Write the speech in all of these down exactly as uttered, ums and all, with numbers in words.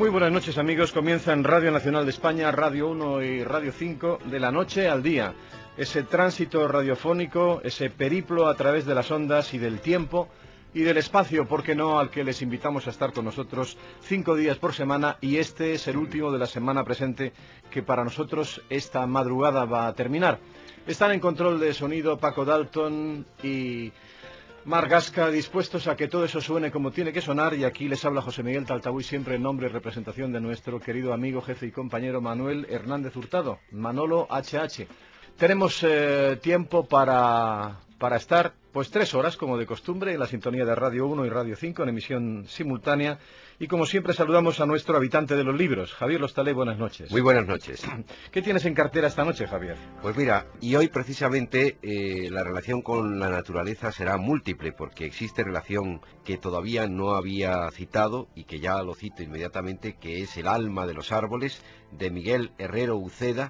Muy buenas noches, amigos. Comienza en Radio Nacional de España, Radio uno y Radio cinco, de la noche al día. Ese tránsito radiofónico, ese periplo a través de las ondas y del tiempo y del espacio, ¿por qué no?, al que les invitamos a estar con nosotros cinco días por semana, y este es el último de la semana presente, que para nosotros esta madrugada va a terminar. Están en control de sonido Paco Dalton y Mar Gasca, dispuestos a que todo eso suene como tiene que sonar, y aquí les habla José Miguel Taltabuy, siempre en nombre y representación de nuestro querido amigo, jefe y compañero Manuel Hernández Hurtado, Manolo H H. Tenemos eh, tiempo para, para estar pues tres horas, como de costumbre, en la sintonía de Radio uno y Radio cinco, en emisión simultánea, y como siempre saludamos a nuestro habitante de los libros, Javier Lostalé. Buenas noches. Muy buenas noches. ¿Qué tienes en cartera esta noche, Javier? Pues mira, y hoy precisamente eh, la relación con la naturaleza será múltiple, porque existe relación que todavía no había citado y que ya lo cito inmediatamente, que es El alma de los árboles, de Miguel Herrero Uceda.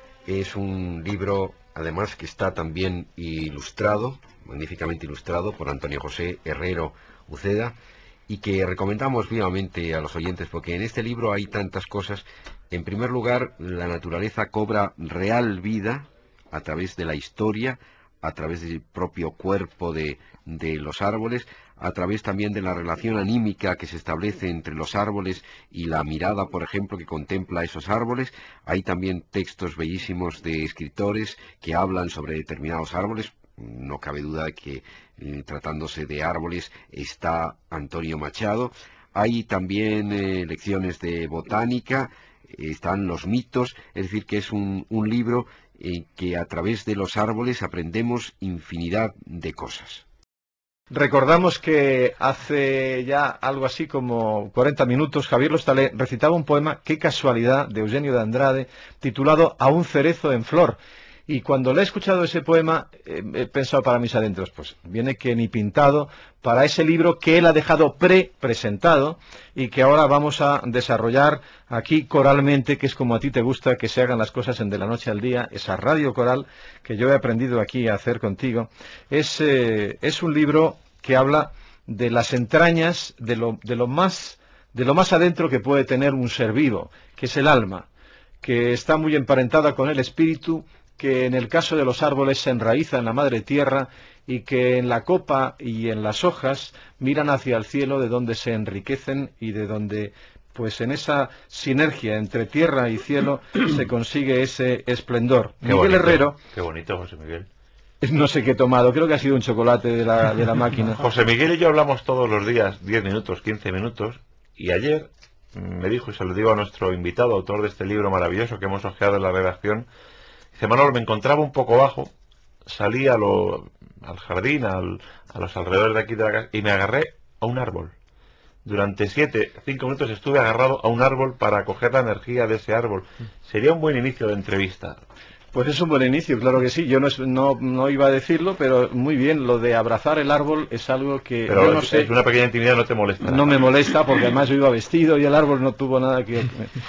Es un libro, además, que está también ilustrado, magníficamente ilustrado, por Antonio José Herrero Uceda, y que recomendamos vivamente a los oyentes, porque en este libro hay tantas cosas. En primer lugar, la naturaleza cobra real vida a través de la historia, a través del propio cuerpo de, de los árboles, a través también de la relación anímica que se establece entre los árboles y la mirada, por ejemplo, que contempla esos árboles. Hay también textos bellísimos de escritores que hablan sobre determinados árboles. No cabe duda de que, eh, tratándose de árboles, está Antonio Machado. Hay también eh, lecciones de botánica, eh, están los mitos, es decir, que es un, un libro en que a través de los árboles aprendemos infinidad de cosas. Recordamos que hace ya algo así como cuarenta minutos Javier Lostalé recitaba un poema, qué casualidad, de Eugenio de Andrade, titulado A un cerezo en flor. Y cuando le he escuchado ese poema, eh, he pensado para mis adentros, pues viene que ni pintado para ese libro que él ha dejado pre-presentado y que ahora vamos a desarrollar aquí coralmente, que es como a ti te gusta que se hagan las cosas en De la Noche al Día, esa radio coral que yo he aprendido aquí a hacer contigo. Es, eh, es un libro que habla de las entrañas, de lo, de lo más, de lo más adentro que puede tener un ser vivo, que es el alma, que está muy emparentada con el espíritu, que en el caso de los árboles se enraiza en la madre tierra y que en la copa y en las hojas miran hacia el cielo, de donde se enriquecen y de donde, pues en esa sinergia entre tierra y cielo, se consigue ese esplendor. Qué Miguel bonito, Herrero... Qué bonito, José Miguel. No sé qué he tomado, creo que ha sido un chocolate de la, de la máquina. José Miguel y yo hablamos todos los días, diez minutos, quince minutos, y ayer me dijo, y se lo digo a nuestro invitado, autor de este libro maravilloso que hemos hojeado en la redacción, dice: Manolo, me encontraba un poco bajo, salí a lo, al jardín, al, a los alrededores de aquí de la casa, y me agarré a un árbol. Durante siete, cinco minutos estuve agarrado a un árbol para coger la energía de ese árbol. Sería un buen inicio de entrevista. Pues es un buen inicio, claro que sí. Yo no, no, no iba a decirlo, pero muy bien, lo de abrazar el árbol es algo que pero yo no es, sé. Es una pequeña intimidad, no te molesta. No me molesta, porque además yo iba vestido y el árbol no tuvo nada que...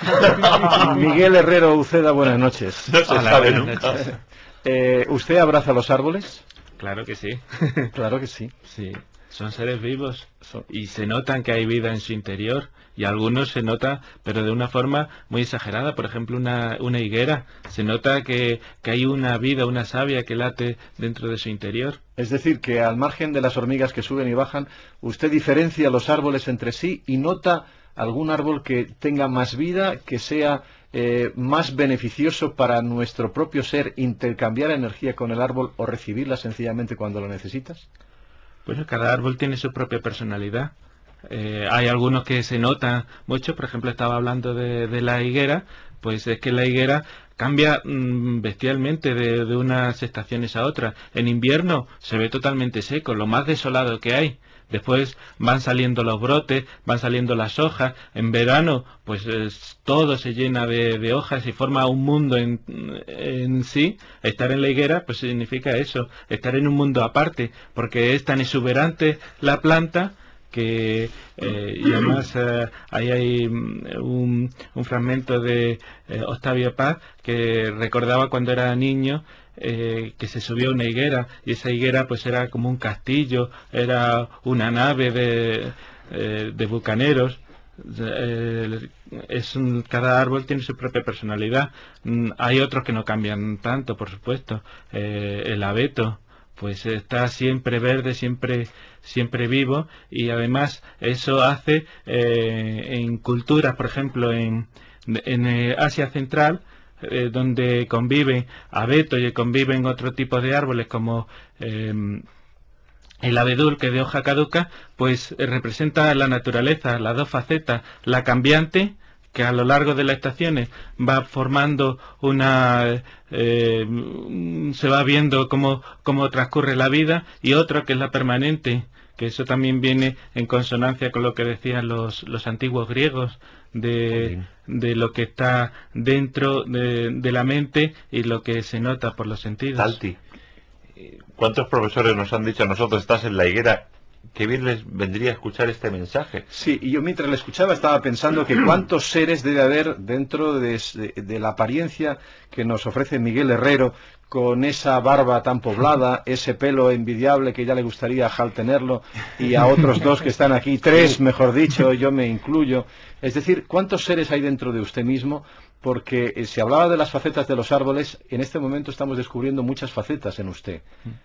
Miguel Herrero Uceda, buenas noches. No se Hola, sabe buenas nunca. noches. Eh, ¿Usted abraza los árboles? Claro que sí. Claro que sí. Sí, son seres vivos y se notan que hay vida en su interior, y algunos se nota, pero de una forma muy exagerada. Por ejemplo, una, una higuera, se nota que, que hay una vida, una savia que late dentro de su interior. Es decir, que al margen de las hormigas que suben y bajan, usted diferencia los árboles entre sí y nota algún árbol que tenga más vida, que sea eh, más beneficioso para nuestro propio ser, intercambiar energía con el árbol o recibirla sencillamente cuando lo necesitas. Bueno, cada árbol tiene su propia personalidad. Eh, hay algunos que se notan mucho. Por ejemplo, estaba hablando de, de la higuera. Pues es que la higuera cambia mmm, bestialmente de, de unas estaciones a otras. En invierno se ve totalmente seco, lo más desolado que hay. Después van saliendo los brotes, van saliendo las hojas. En verano, pues es, todo se llena de, de hojas y forma un mundo en, en sí. Estar en la higuera, pues significa eso, estar en un mundo aparte, porque es tan exuberante la planta que, eh, y además eh, ahí hay un, un fragmento de eh, Octavio Paz que recordaba cuando era niño, Eh, que se subió a una higuera, y esa higuera pues era como un castillo, era una nave de, eh, de bucaneros, Eh, es un, cada árbol tiene su propia personalidad. Mm, hay otros que no cambian tanto, por supuesto. Eh, el abeto pues está siempre verde, siempre siempre vivo, y además eso hace eh, en culturas, por ejemplo en, en eh, Asia Central, eh, donde conviven abeto y conviven otro tipo de árboles como eh, el abedul, que de hoja caduca, pues eh, representa la naturaleza, las dos facetas, la cambiante, que a lo largo de las estaciones va formando una... Eh, se va viendo cómo, cómo transcurre la vida, y otra que es la permanente, que eso también viene en consonancia con lo que decían los, los antiguos griegos, de, de lo que está dentro de, de la mente y lo que se nota por los sentidos. Talti, ¿cuántos profesores nos han dicho a nosotros, estás en la higuera? Qué bien les vendría a escuchar este mensaje. Sí, y yo mientras le escuchaba estaba pensando que cuántos seres debe haber dentro de, de, de la apariencia que nos ofrece Miguel Herrero, con esa barba tan poblada, ese pelo envidiable que ya le gustaría a Hal tenerlo, y a otros dos que están aquí, tres mejor dicho, yo me incluyo. Es decir, ¿cuántos seres hay dentro de usted mismo? Porque eh, se hablaba de las facetas de los árboles, en este momento estamos descubriendo muchas facetas en usted.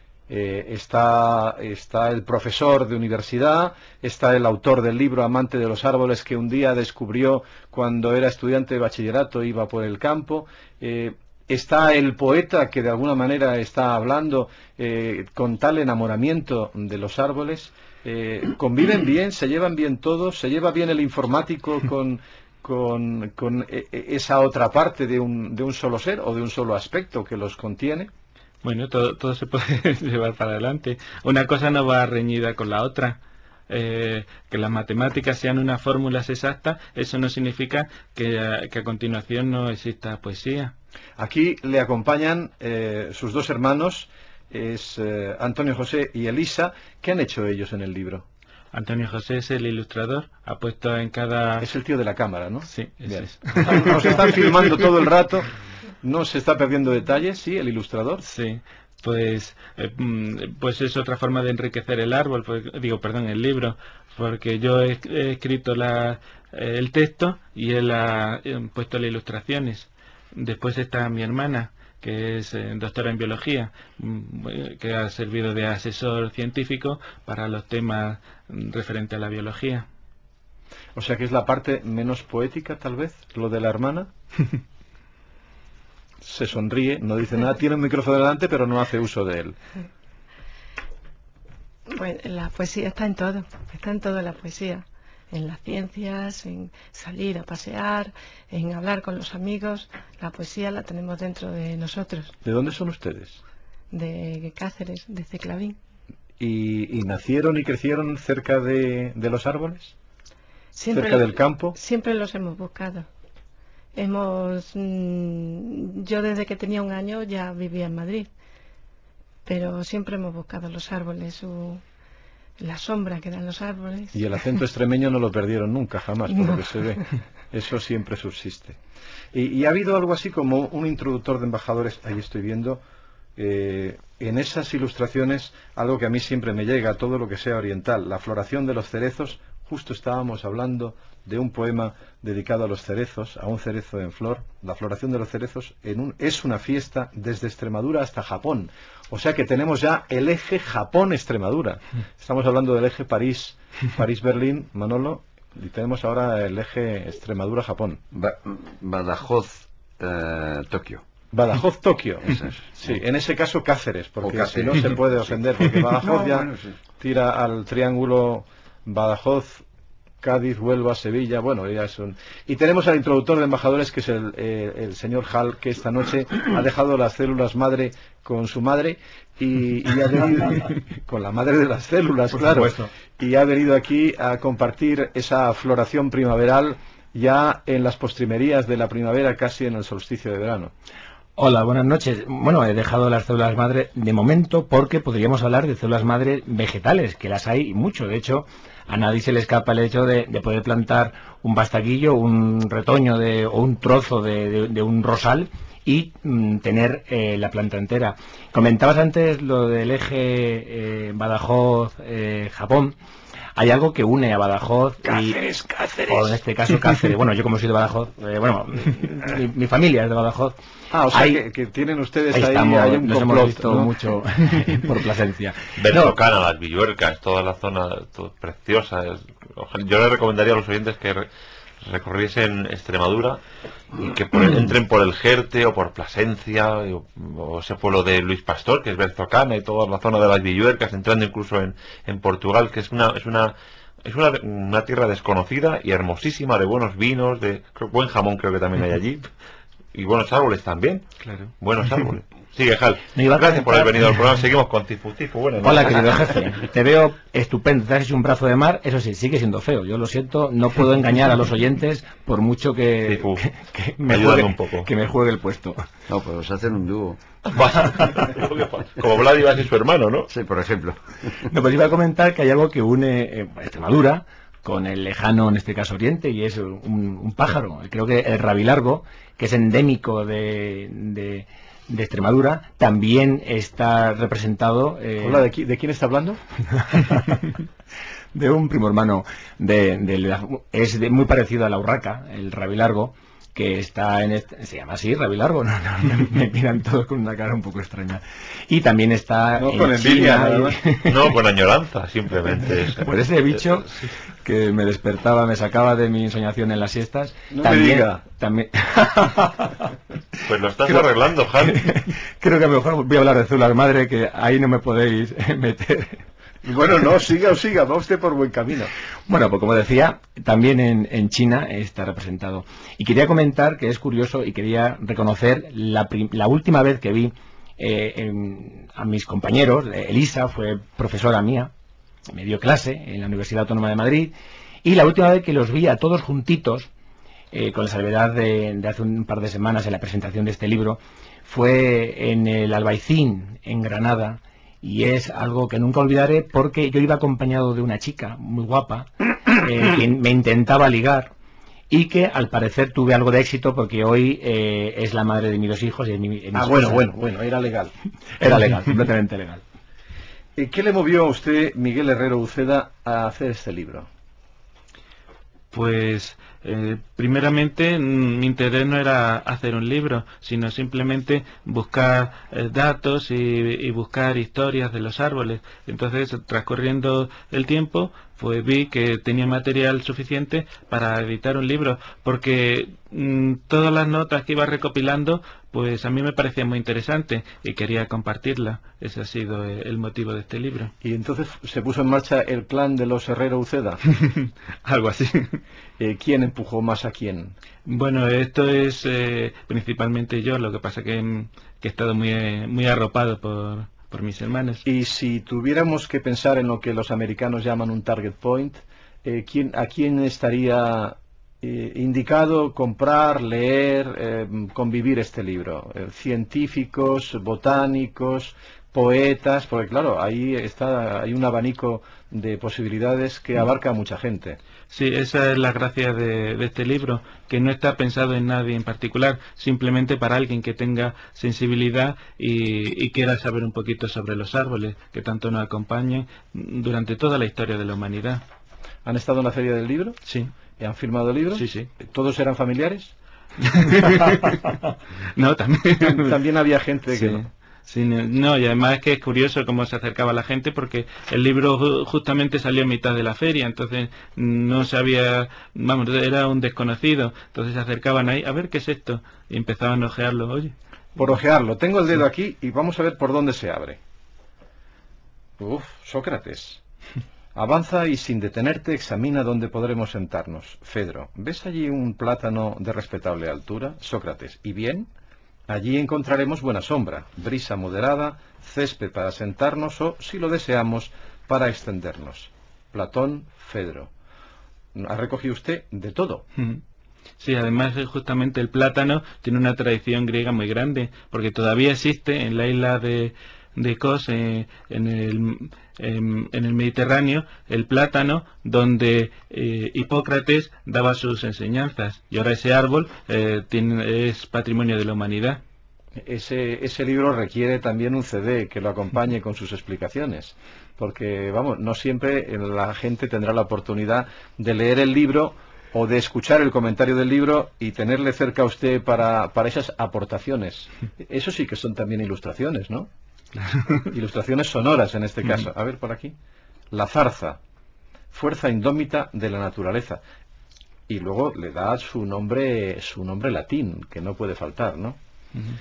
Eh, está, está el profesor de universidad, está el autor del libro Amante de los árboles, que un día descubrió cuando era estudiante de bachillerato, iba por el campo, eh, está el poeta que de alguna manera está hablando eh, con tal enamoramiento de los árboles. Eh, ¿conviven bien? ¿Se llevan bien todos? ¿Se lleva bien el informático con, con, con esa otra parte de un, de un solo ser o de un solo aspecto que los contiene? Bueno, todo, todo se puede llevar para adelante. Una cosa no va reñida con la otra. Eh, que las matemáticas sean unas fórmulas exactas, eso no significa que a, que a continuación no exista poesía. Aquí le acompañan eh, sus dos hermanos, es eh, Antonio José y Elisa. ¿Qué han hecho ellos en el libro? Antonio José es el ilustrador, ha puesto en cada... Es el tío de la cámara, ¿no? Sí, ese es. Nos están filmando todo el rato. ¿No se está perdiendo detalles? Sí, el ilustrador. Sí, pues eh, pues es otra forma de enriquecer el árbol, pues, digo, perdón, el libro, porque yo he, he escrito la, eh, el texto y él ha eh, puesto las ilustraciones. Después está mi hermana, que es eh, doctora en biología, que ha servido de asesor científico para los temas referentes a la biología. O sea que es la parte menos poética, tal vez, lo de la hermana. Se sonríe, no dice nada, tiene un micrófono delante, pero no hace uso de él. Bueno, la poesía está en todo, está en toda la poesía, en las ciencias, en salir a pasear, en hablar con los amigos. La poesía la tenemos dentro de nosotros. ¿De dónde son ustedes? De Cáceres, de Ceclavín. ¿Y, y nacieron y crecieron cerca de, de los árboles? Siempre ¿Cerca del campo? Siempre los hemos buscado. Hemos, mmm, yo desde que tenía un año ya vivía en Madrid, pero siempre hemos buscado los árboles, su, la sombra que dan los árboles. Y el acento extremeño no lo perdieron nunca, jamás, por No. lo que se ve. Eso siempre subsiste. Y, y ha habido algo así como un introductor de embajadores, ahí estoy viendo, eh, en esas ilustraciones, algo que a mí siempre me llega, todo lo que sea oriental, la floración de los cerezos. Justo estábamos hablando de un poema dedicado a los cerezos, a un cerezo en flor. La floración de los cerezos en un, es una fiesta desde Extremadura hasta Japón. O sea que tenemos ya el eje Japón-Extremadura. Estamos hablando del eje París, París-Berlín, Manolo, y tenemos ahora el eje Extremadura-Japón. Ba Badajoz, eh, Tokio. Badajoz, Tokio. Eso es. Sí, en ese caso Cáceres, porque Cáceres. si no se puede ofender, porque Badajoz No, ya bueno, sí. tira al triángulo Badajoz, Cádiz, Huelva, Sevilla, bueno, ya son... Y tenemos al introductor de embajadores, que es el, eh, el señor Hal, que esta noche ha dejado las células madre con su madre y, y ha venido con la madre de las células, Por claro, supuesto. y ha venido aquí a compartir esa floración primaveral ya en las postrimerías de la primavera, casi en el solsticio de verano. Hola, buenas noches. Bueno, he dejado las células madre de momento porque podríamos hablar de células madre vegetales, que las hay mucho. De hecho, a nadie se le escapa el hecho de, de poder plantar un bastaguillo, un retoño de, o un trozo de, de, de un rosal y mm, tener eh, la planta entera. Comentabas antes lo del eje eh, Badajoz-Japón. hay algo que une a Badajoz Cáceres, y, Cáceres. o en este caso Cáceres. Bueno, yo como soy de Badajoz, eh, bueno, mi, mi familia es de Badajoz. Ah, o sea Hay- que, que tienen ustedes Ahí ahí, estamos, hay un nos hemos complot, visto ¿no? mucho por Plasencia. Berzocana, las Villuercas, toda la zona todo preciosa. es- ojalá- Yo les recomendaría a los oyentes que re- recorriesen Extremadura y que por el- entren por el Jerte o por Plasencia o, o ese pueblo de Luis Pastor, que es Berzocana, y toda la zona de las Villuercas, entrando incluso en, en Portugal, que es una es una es una, una tierra desconocida y hermosísima, de buenos vinos, de creo- buen jamón creo que también hay allí, y buenos árboles también. Claro. Buenos árboles. Sigue, Jal. Me iba a Gracias por haber comentar- venido al programa. Seguimos con Tifu Tifu. Buenas Hola, noches. querido jefe. Te veo estupendo. Te has hecho un brazo de mar. Eso sí, sigue siendo feo. Yo lo siento. No puedo engañar a los oyentes por mucho que, Tifu, que, que me, ayúdame juegue, un poco. que me juegue el puesto. No, pues hacen un dúo. Como Vladimir y su hermano, ¿no? Sí, por ejemplo. No, pues iba a comentar que hay algo que une eh, Extremadura con el lejano, en este caso, Oriente, y es un, un pájaro. Creo que el rabilargo, que es endémico de, de, de Extremadura, también está representado... eh, Hola, ¿de, qui- ¿de quién está hablando? de un primo hermano de, de la- es de- muy parecido a la urraca, el rabilargo, que está en este, se llama así, rabilargo, no, no, me, me miran todos con una cara un poco extraña. Y también está No, en con envidia, China nada y- más. No, con añoranza, simplemente. Es, por ese bicho que me despertaba, me sacaba de mi ensoñación en las siestas. No me también, diga. también Pues lo estás Creo- arreglando, Jal. creo que mejor voy a hablar de Zulas Madre, que ahí no me podéis meter. Bueno, no, siga o siga, va usted por buen camino. Bueno, pues como decía, también en, en China está representado. Y quería comentar que es curioso y quería reconocer la, prim- la última vez que vi eh, en- a mis compañeros. eh, Elisa fue profesora mía, me dio clase en la Universidad Autónoma de Madrid, y la última vez que los vi a todos juntitos, eh, con la salvedad de, de hace un par de semanas en la presentación de este libro, fue en el Albaicín, en Granada, y es algo que nunca olvidaré porque yo iba acompañado de una chica muy guapa, eh, que me intentaba ligar, y que al parecer tuve algo de éxito porque hoy eh, es la madre de mis dos hijos y es mi, es mi Ah, bueno, esposa. bueno, bueno, era legal. Era legal, completamente legal. ¿Y qué le movió a usted, Miguel Herrero Uceda, a hacer este libro? Pues eh, primeramente mm, mi interés no era hacer un libro, sino simplemente buscar eh, datos y, y buscar historias de los árboles. Entonces, transcurriendo el tiempo, pues vi que tenía material suficiente para editar un libro, porque mm, todas las notas que iba recopilando, pues a mí me parecían muy interesantes y quería compartirlas. Ese ha sido eh, el motivo de este libro. Y entonces se puso en marcha el clan de los Herrero Uceda. Algo así. Eh, ¿Quién empujó más a quién? Bueno, esto es eh, principalmente yo, lo que pasa que, mm, que he estado muy, eh, muy arropado por, por mis hermanos. Y si tuviéramos que pensar en lo que los americanos llaman un target point, eh, ¿quién, ¿a quién estaría eh, indicado comprar, leer, eh, convivir este libro? Eh, científicos, botánicos, poetas, porque claro, ahí está, hay un abanico de posibilidades que abarca a mucha gente. Sí, esa es la gracia de, de este libro, que no está pensado en nadie en particular, simplemente para alguien que tenga sensibilidad y, y quiera saber un poquito sobre los árboles, que tanto nos acompañan durante toda la historia de la humanidad. ¿Han estado en la Feria del Libro? Sí, ¿Y han firmado libros? sí, sí. ¿Todos eran familiares? No, también. También había gente que... Sí. no. Sí, no, no, y además es que es curioso cómo se acercaba la gente, porque el libro ju- justamente salió a mitad de la feria, entonces no sabía, vamos, era un desconocido, entonces se acercaban ahí, a ver qué es esto, y empezaban a ojearlo, oye. Por ojearlo, tengo el dedo aquí y vamos a ver por dónde se abre. Uf, Sócrates. Avanza y sin detenerte examina dónde podremos sentarnos. Fedro, ¿ves allí un plátano de respetable altura? Sócrates, ¿y bien? Allí encontraremos buena sombra, brisa moderada, césped para sentarnos o, si lo deseamos, para extendernos. Platón, Fedro. ¿Ha recogido usted de todo? Sí, además eh, justamente el plátano tiene una tradición griega muy grande, porque todavía existe en la isla de, de Kos, eh, en, el, en, en el Mediterráneo, el plátano donde eh, Hipócrates daba sus enseñanzas, y ahora ese árbol eh, tiene, es patrimonio de la humanidad. Ese, ese libro requiere también un C D que lo acompañe con sus explicaciones, porque, vamos, no siempre la gente tendrá la oportunidad de leer el libro o de escuchar el comentario del libro y tenerle cerca a usted para, para esas aportaciones. Eso sí que son también ilustraciones, ¿no? Ilustraciones sonoras en este caso. A ver, por aquí. La zarza, fuerza indómita de la naturaleza. Y luego le da su nombre, su nombre latín, que no puede faltar, ¿no? Uh-huh.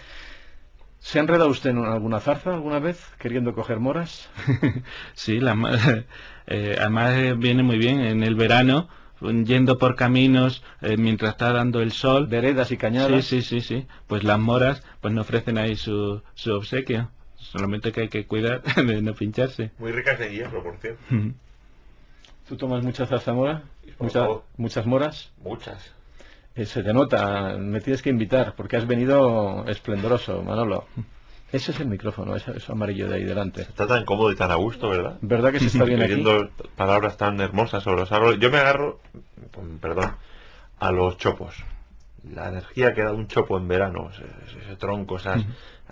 ¿Se ha enredado usted en alguna zarza alguna vez queriendo coger moras? Sí, la, eh, además viene muy bien en el verano, yendo por caminos eh, mientras está dando el sol. Veredas y cañadas. Sí, sí, sí, sí. Pues las moras pues nos ofrecen ahí su, su obsequio. Solamente que hay que cuidar de no pincharse. Muy ricas en hierro, por cierto. Uh-huh. ¿Tú tomas mucha zarzamora? ¿Mucha, ¿Muchas moras? Muchas. Eh, se te nota, me tienes que invitar, porque has venido esplendoroso, Manolo. Ese es el micrófono, eso, eso amarillo de ahí delante. Está tan cómodo y tan a gusto, ¿verdad? ¿Verdad que se está bien aquí? Oyendo palabras tan hermosas sobre los árboles. Yo me agarro, perdón, a los chopos. La energía que da un chopo en verano, ese, ese tronco, esas,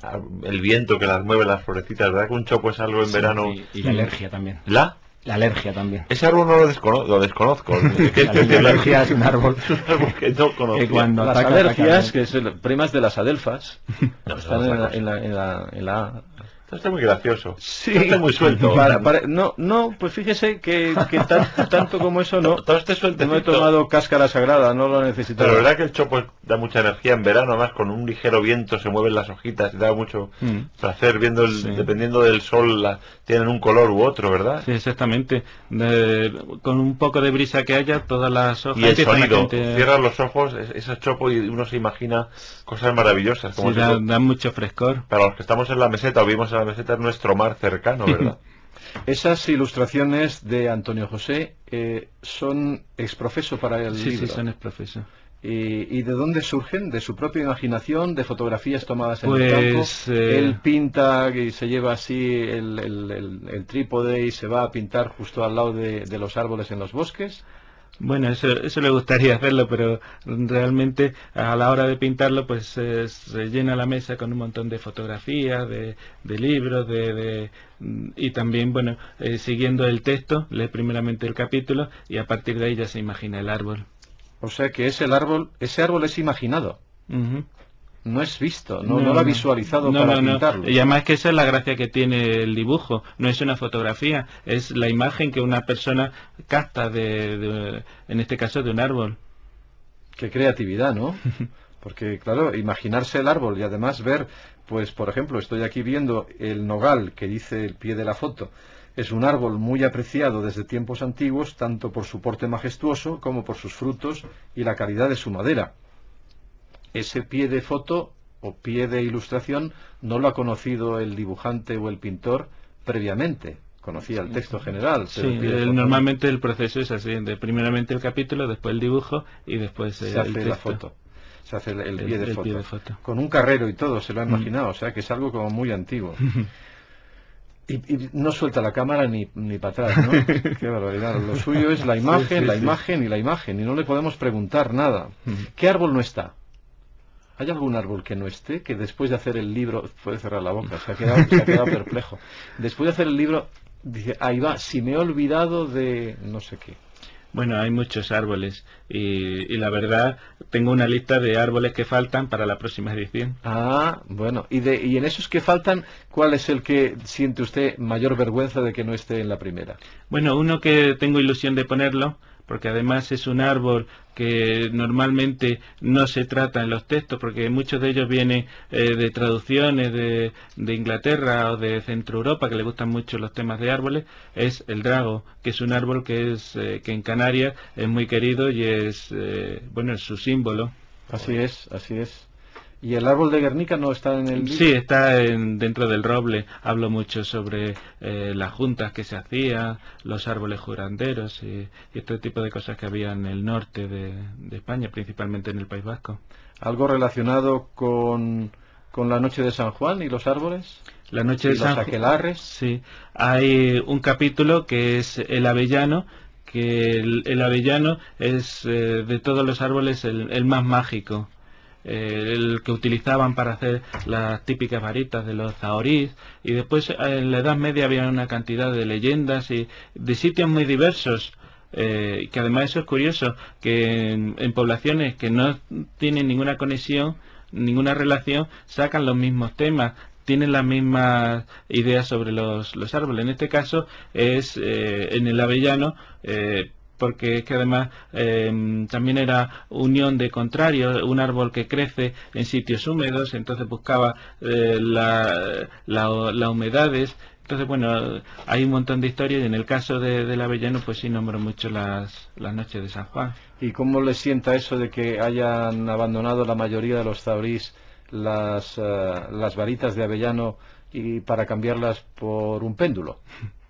el viento que las mueve, las florecitas, ¿verdad que un chopo es algo en sí, verano? Y, y la alergia también. ¿La? La alergia también. Ese árbol no lo, descono lo desconozco. La, la alergia es un árbol, un árbol que no conozco. Que cuando las ataca, alergias, ataca, que son primas de las adelfas, no, están en la, en, la, en, la, en la... Esto está muy gracioso. Sí, está muy suelto. Para, para, no, no, pues fíjese que, que tan, tanto como eso no. Todo este sueltecito. No he tomado cáscara sagrada, no lo necesito. Pero la verdad que el chopo da mucha energía en verano, además con un ligero viento se mueven las hojitas y da mucho mm. placer viendo, el, sí. dependiendo del sol, la, tienen un color u otro, ¿verdad? Sí, exactamente. De, con un poco de brisa que haya, todas las hojas... Y el sonido, gente... cierras los ojos, ese chopo y uno se imagina cosas maravillosas. Como sí, da, da mucho frescor. Para los que estamos en la meseta o vivimos en la meseta es nuestro mar cercano, ¿verdad? Esas ilustraciones de Antonio José eh, son exprofeso para el sí, libro. Sí, son exprofeso. ¿Y, ¿Y de dónde surgen? ¿De su propia imaginación? ¿De fotografías tomadas en pues, el campo? Eh... Él pinta y se lleva así el, el, el, el trípode y se va a pintar justo al lado de, de los árboles en los bosques. Bueno, eso, eso le gustaría hacerlo, pero realmente a la hora de pintarlo pues eh, se llena la mesa con un montón de fotografías, de, de libros, de, de y también, bueno, eh, siguiendo el texto, lee primeramente el capítulo y a partir de ahí ya se imagina el árbol. O sea que es el árbol, ese árbol es imaginado. Uh-huh. No es visto, no, no, no lo ha visualizado no, para no, pintarlo. No. Y además que esa es la gracia que tiene el dibujo, no es una fotografía, es la imagen que una persona capta de, de en este caso de un árbol. Qué creatividad, ¿no? Porque claro, imaginarse el árbol y además ver, pues por ejemplo, estoy aquí viendo el nogal que dice el pie de la foto. Es un árbol muy apreciado desde tiempos antiguos, tanto por su porte majestuoso como por sus frutos y la calidad de su madera. Ese pie de foto o pie de ilustración no lo ha conocido el dibujante o el pintor previamente. Conocía el texto general. Sí, el, normalmente el proceso es así, de primeramente el capítulo, después el dibujo y después se el hace texto. la foto. Se hace el, el, pie, el, de el foto. pie de foto. Con un carrero y todo, se lo ha imaginado, mm. o sea que es algo como muy antiguo. Y, y no suelta la cámara ni, ni para atrás, ¿no? Qué barbaridad. Lo suyo es la imagen, sí, sí, la sí. imagen y la imagen, y no le podemos preguntar nada. Mm. ¿Qué árbol no está? ¿Hay algún árbol que no esté? Que después de hacer el libro... Puede cerrar la boca, se ha quedado, se ha quedado perplejo. Después de hacer el libro, dice, ahí va, si me he olvidado de no sé qué. Bueno, hay muchos árboles y, y la verdad tengo una lista de árboles que faltan para la próxima edición. Ah, bueno. Y, de, y en esos que faltan, ¿cuál es el que siente usted mayor vergüenza de que no esté en la primera? Bueno, uno que tengo ilusión de ponerlo, porque además es un árbol que normalmente no se trata en los textos, porque muchos de ellos vienen eh, de traducciones de, de Inglaterra o de Centro Europa, que le gustan mucho los temas de árboles, es el drago, que es un árbol que es eh, que en Canarias es muy querido y es, eh, bueno, es su símbolo. Así es, así es. ¿Y el árbol de Guernica no está en el libro? Sí, está en, dentro del roble. Hablo mucho sobre eh, las juntas que se hacían, los árboles juranderos y, y este tipo de cosas que había en el norte de, de España, principalmente en el País Vasco. ¿Algo relacionado con, con la noche de San Juan y los árboles? La noche de ¿Y San los aquelarres? Sí, hay un capítulo que es el avellano, que el, el avellano es eh, de todos los árboles el, el más mágico. eh, el que utilizaban para hacer las típicas varitas de los zaorís, y después en la Edad Media había una cantidad de leyendas y de sitios muy diversos. Eh, que además eso es curioso, que en, en poblaciones que no tienen ninguna conexión, ninguna relación, sacan los mismos temas, tienen las mismas ideas sobre los, los árboles. En este caso es eh, en el avellano, eh, porque es que además eh, también era unión de contrarios, un árbol que crece en sitios húmedos, entonces buscaba eh, la, la, las humedades. Entonces, bueno, hay un montón de historias, y en el caso de, del avellano, pues sí nombro mucho las, las noches de San Juan. ¿Y cómo les sienta eso de que hayan abandonado la mayoría de los zaorís las, uh, las varitas de avellano y para cambiarlas por un péndulo?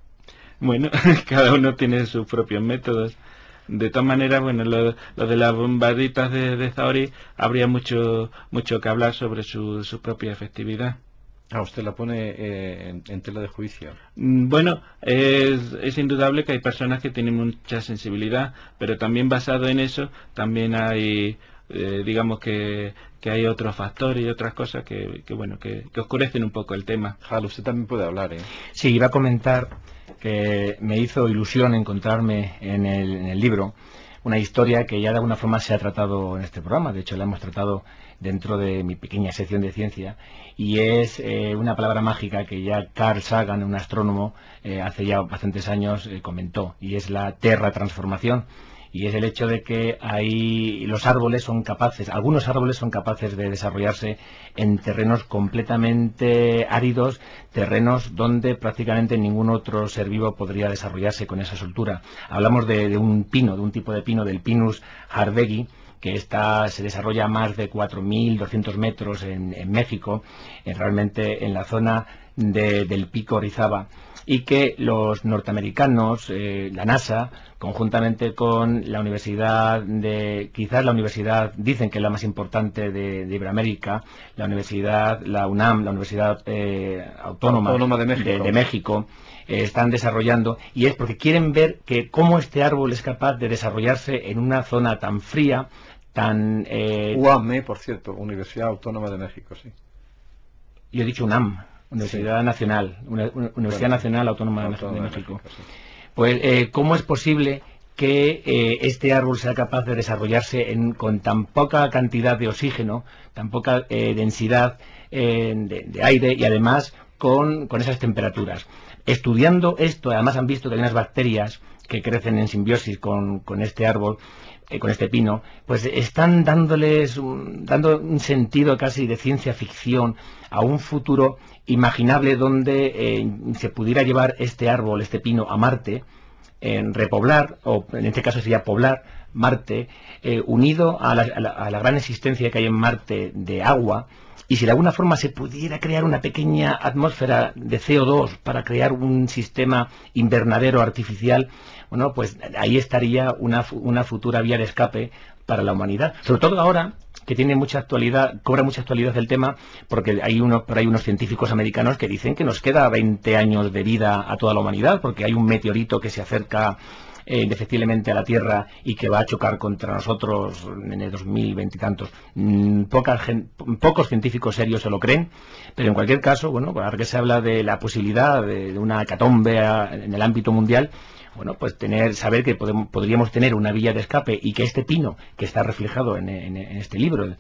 Bueno, cada uno tiene sus propios métodos. De todas maneras, bueno, lo, lo de las varitas de, de zaorí, habría mucho mucho que hablar sobre su, su propia efectividad. Ah, usted la pone eh, en, en tela de juicio. Bueno, es, es indudable que hay personas que tienen mucha sensibilidad, pero también basado en eso, también hay, eh, digamos que, que hay otros factores y otras cosas que, que bueno, que, que oscurecen un poco el tema. Jal, usted también puede hablar, ¿eh? Sí, iba a comentar que me hizo ilusión encontrarme en el, en el libro una historia que ya de alguna forma se ha tratado en este programa. De hecho, la hemos tratado dentro de mi pequeña sección de ciencia, y es eh, una palabra mágica que ya Carl Sagan, un astrónomo, eh, hace ya bastantes años eh, comentó, y es la terratransformación. Y es el hecho de que hay, los árboles son capaces, algunos árboles son capaces de desarrollarse en terrenos completamente áridos, terrenos donde prácticamente ningún otro ser vivo podría desarrollarse con esa soltura. Hablamos de, de un pino, de un tipo de pino, del Pinus hardeggi, que está, se desarrolla a más de cuatro mil doscientos metros en, en México, eh, realmente en la zona de, del Pico Orizaba, y que los norteamericanos, eh, la NASA, conjuntamente con la universidad de, quizás la universidad, dicen que es la más importante de, de Iberoamérica, la universidad, la UNAM, la Universidad eh, Autónoma, Autónoma de México, de, de México eh, están desarrollando, y es porque quieren ver que cómo este árbol es capaz de desarrollarse en una zona tan fría, tan... Eh, U A M, por cierto, Universidad Autónoma de México, sí. Yo he dicho UNAM. Universidad sí. Nacional, una, una, Universidad bueno, Nacional Autónoma, Autónoma de México. De México sí. Pues, eh, ¿cómo es posible que eh, este árbol sea capaz de desarrollarse en, con tan poca cantidad de oxígeno, tan poca eh, densidad eh, de, de aire, y además con, con esas temperaturas? Estudiando esto, además han visto que hay unas bacterias que crecen en simbiosis con, con este árbol, eh, con este pino, pues están dándoles un, dando un sentido casi de ciencia ficción a un futuro imaginable donde eh, se pudiera llevar este árbol, este pino, a Marte, en repoblar, o en este caso sería poblar Marte, eh, unido a la, a, la, a la gran existencia que hay en Marte de agua, y si de alguna forma se pudiera crear una pequeña atmósfera de C O dos para crear un sistema invernadero artificial, bueno, pues ahí estaría una, una futura vía de escape para la humanidad. Sobre todo ahora que tiene mucha actualidad, cobra mucha actualidad el tema, porque hay uno, pero hay unos científicos americanos que dicen que nos queda veinte años de vida a toda la humanidad, porque hay un meteorito que se acerca eh, indefectiblemente a la Tierra y que va a chocar contra nosotros en el dos mil veinte y tantos. Mm, pocas, pocos científicos serios se lo creen, pero en cualquier caso, bueno, ahora que se habla de la posibilidad de, de una hecatombe a, en el ámbito mundial, bueno, pues tener, saber que podemos, podríamos tener una vía de escape, y que este pino, que está reflejado en, en, en este libro,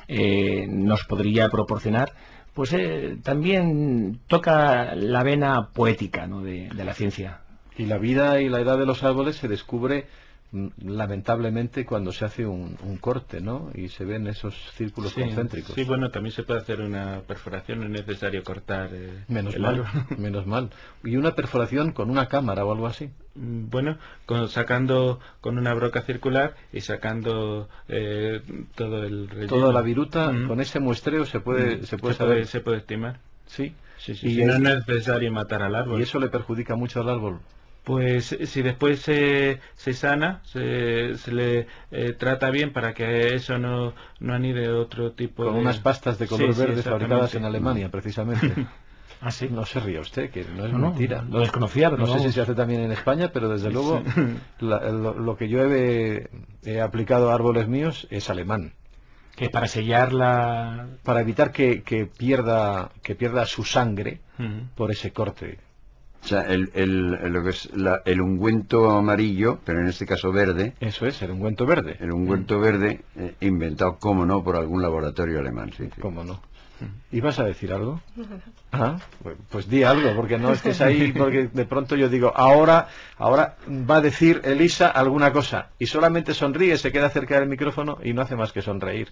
eh, nos podría proporcionar, pues eh, también toca la vena poética, ¿no?, de, de la ciencia. Y la vida y la edad de los árboles se descubre lamentablemente cuando se hace un, un corte, ¿no? Y se ven esos círculos sí, concéntricos. Sí, bueno, también se puede hacer una perforación, no es necesario cortar eh, menos el mal, árbol. Menos mal. Y una perforación con una cámara o algo así. Bueno, con, sacando con una broca circular y sacando eh, todo el relleno. Toda la viruta, mm. con ese muestreo se puede, mm. se puede se saber. Puede, se puede estimar. Sí. Sí, sí, y sí, es... no es necesario matar al árbol. ¿Y eso le perjudica mucho al árbol? Pues si después se, se sana, se, se le eh, trata bien para que eso no, no anide otro tipo con de... Con unas pastas de color sí, verde sí, fabricadas en Alemania, precisamente. Ah, sí. No se ría usted, que no es no, mentira. No, lo desconocía, pero no vamos. sé si se hace también en España, pero desde luego la, lo, lo que yo he, he aplicado a árboles míos es alemán. Que para sellar la... Para evitar que, que pierda que pierda su sangre Ujú. por ese corte. O sea, el, el, el- lo que es la- el ungüento amarillo, pero en este caso verde, Eso es, el ungüento verde. el ungüento verde, eh, inventado, como no, por algún laboratorio alemán. Sí, sí. ¿Cómo no? ¿Ibas a decir algo? Ah, pues, pues di algo, porque no estés ahí, porque de pronto yo digo, ahora, ahora va a decir Elisa alguna cosa, y solamente sonríe, se queda cerca del micrófono y no hace más que sonreír.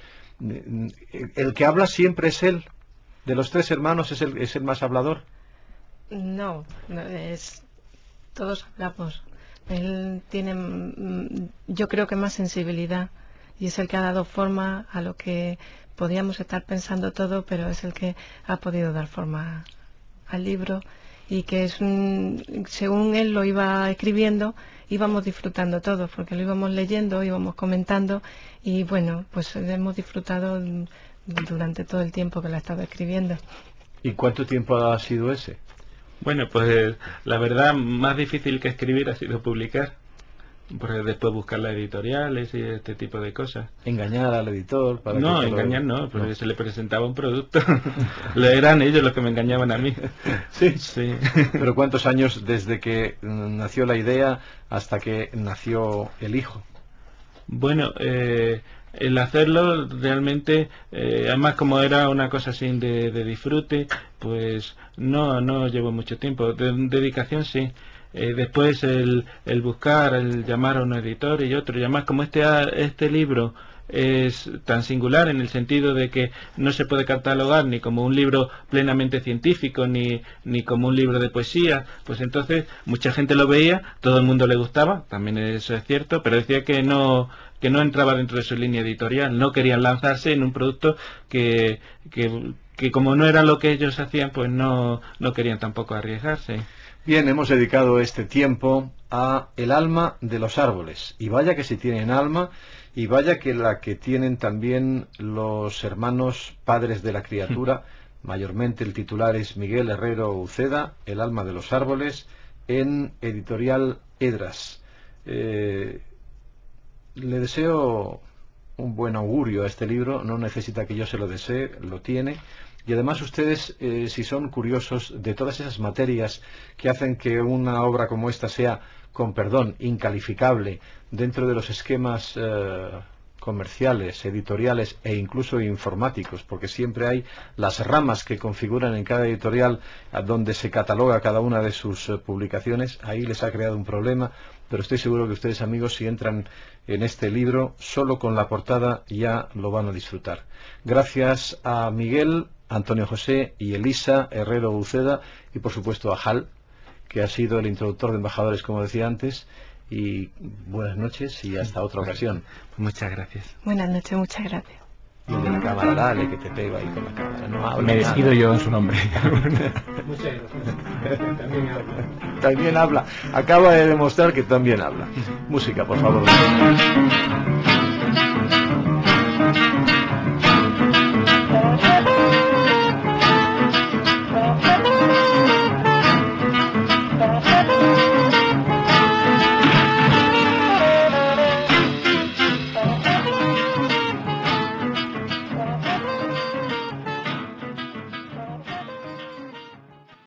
El que habla siempre es él. De los tres hermanos es el, es el más hablador. No, no es, todos hablamos. Él tiene, mm, yo creo que más sensibilidad, y es el que ha dado forma a lo que podíamos estar pensando todo, pero es el que ha podido dar forma al libro, y que es un- según él lo iba escribiendo, íbamos disfrutando todos, porque lo íbamos leyendo, íbamos comentando, y bueno, pues hemos disfrutado mm, durante todo el tiempo que la estaba escribiendo. ¿Y cuánto tiempo ha sido ese? Bueno, pues la verdad, más difícil que escribir ha sido publicar. Porque después buscar las editoriales y este tipo de cosas. Engañar al editor para No, que te lo- engañar no, porque No. se le presentaba un producto. Lo eran ellos los que me engañaban a mí. Sí. Sí. Pero ¿cuántos años desde que mm, nació la idea hasta que nació el hijo? Bueno, eh, el hacerlo realmente, eh, además como era una cosa así de, de disfrute, pues no, no llevó mucho tiempo. De, dedicación sí. Eh, después el, el buscar, el llamar a un editor y otro, y además como este, este libro es tan singular en el sentido de que no se puede catalogar ni como un libro plenamente científico ni, ni como un libro de poesía, pues entonces mucha gente lo veía, todo el mundo le gustaba, también eso es cierto, pero decía que no que no entraba dentro de su línea editorial, no querían lanzarse en un producto que, que, que como no era lo que ellos hacían, pues no, no querían tampoco arriesgarse. Bien, hemos dedicado este tiempo a el alma de los árboles. Y vaya que si tienen alma, y vaya que la que tienen también los hermanos padres de la criatura. Mayormente el titular es Miguel Herrero Uceda, El alma de los árboles, en Editorial Edras. Eh, le deseo un buen augurio a este libro, no necesita que yo se lo desee, lo tiene. Y además ustedes, eh, si son curiosos de todas esas materias que hacen que una obra como esta sea, con perdón, incalificable dentro de los esquemas eh, comerciales, editoriales e incluso informáticos, porque siempre hay las ramas que configuran en cada editorial a donde se cataloga cada una de sus eh, publicaciones, ahí les ha creado un problema, pero estoy seguro que ustedes, amigos, si entran en este libro, solo con la portada ya lo van a disfrutar. Gracias a Miguel, Antonio José y Elisa Herrero Uceda, y por supuesto a Hal, que ha sido el introductor de embajadores, como decía antes, y buenas noches y hasta otra ocasión. Muchas gracias. Buenas noches, muchas gracias. Y el de la cámara, dale, que te pego ahí con la cámara. No habla Me nada. despido yo en su nombre. Muchas gracias. También hablo. También habla. Acaba de demostrar que también habla. Música, por favor.